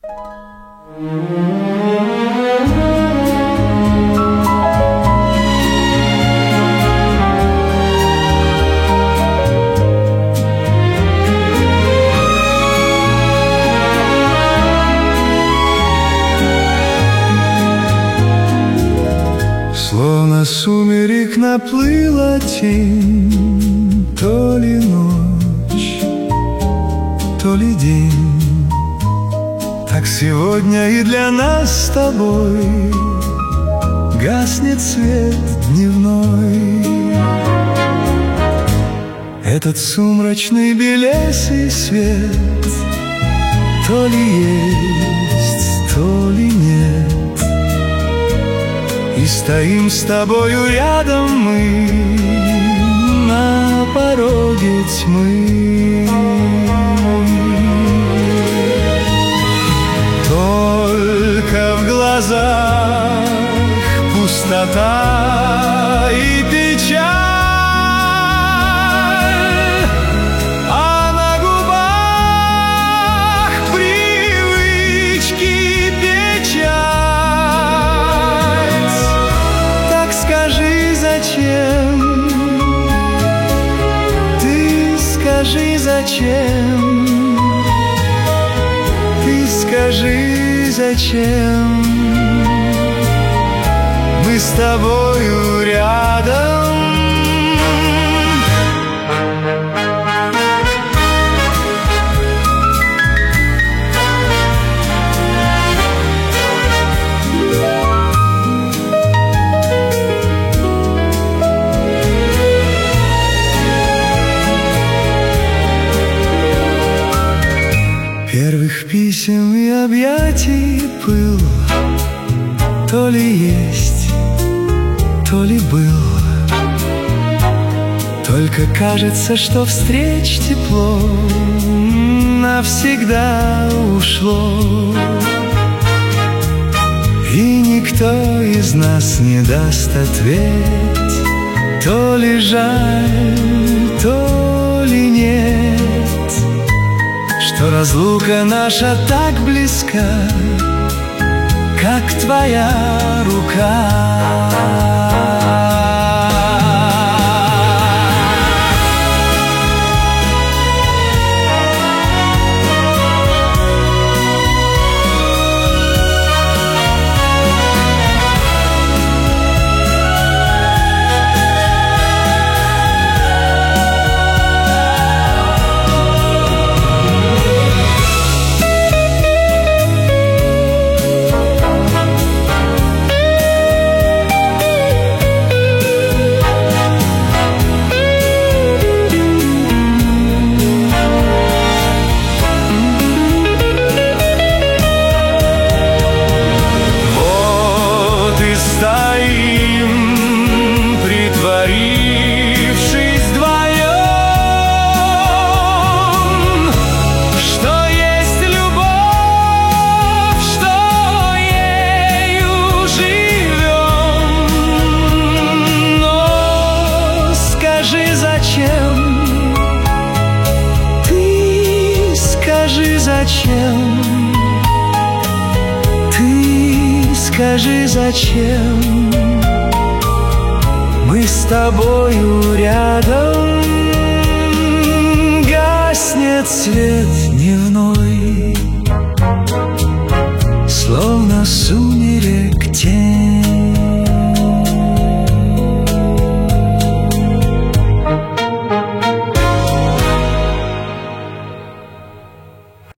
Словно сумерек наплыла тень, то ли ночь, то ли день. Так сегодня и для нас с тобой гаснет свет дневной. Этот сумрачный белесый свет то ли есть, то ли нет. И стоим с тобою рядом мы на пороге тьмы. Только в глазах пустота и печаль, а на губах привычки печаль. Так скажи, зачем? Ты скажи, зачем? Ты скажи, зачем мы с тобою рядом? Первых писем и объятий пыл то ли есть, то ли был. Только кажется, что встреч тепло навсегда ушло. И никто из нас не даст ответ, то ли жаль, то ли нет, что разлука наша так близка, как твоя рука. Стоим, притворившись вдвоем, что есть любовь, что ею живем. Но скажи, зачем? Ты скажи, зачем? Скажи, зачем мы с тобою рядом? Гаснет свет дневной, словно